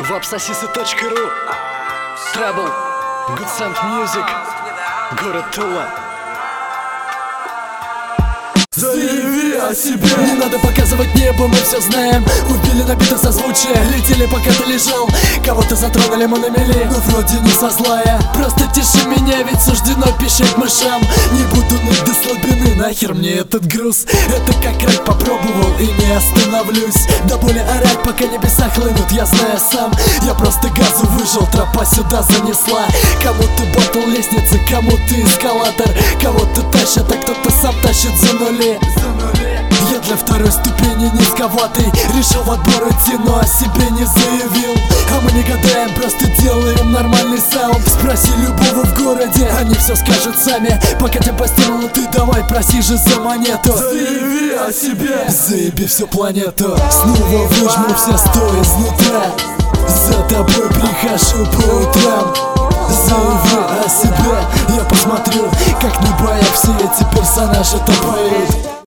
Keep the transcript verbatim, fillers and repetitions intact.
вапсосисы точка ру, Treble, Good Sound Music, город Тула. Заяви о себе. Не надо показывать небо, мы все знаем. Убили на битах созвучие, летели пока ты лежал. Кого-то затронули, мы намели, но вроде не со злая. Просто тише меня, ведь суждено пищать мышам. Не буду ныть до слабины, нахер мне этот груз. Это как рэп попробовал и не остановлюсь. До боли орать, пока небеса хлынут, я знаю сам. Я просто газу выжил, тропа сюда занесла. Кому-то батл лестницы, кому-то эскалатор. Кого-то тащат, а кто-то сам тащит за нули. Я для второй ступени низковатый. Решил в отбор идти, но о себе не заявил. А мы не гадаем, просто делаем нормальный саунд. Спроси любого в городе, они все скажут сами. Пока тебя постелил, ну ты давай проси же за монету. Заяви о себе. Заеби всю планету. Снова выжму все сто изнутра. За тобой прихожу по утрам. Заяви о себе. Я посмотрю, как Небая все эти персонажи топают.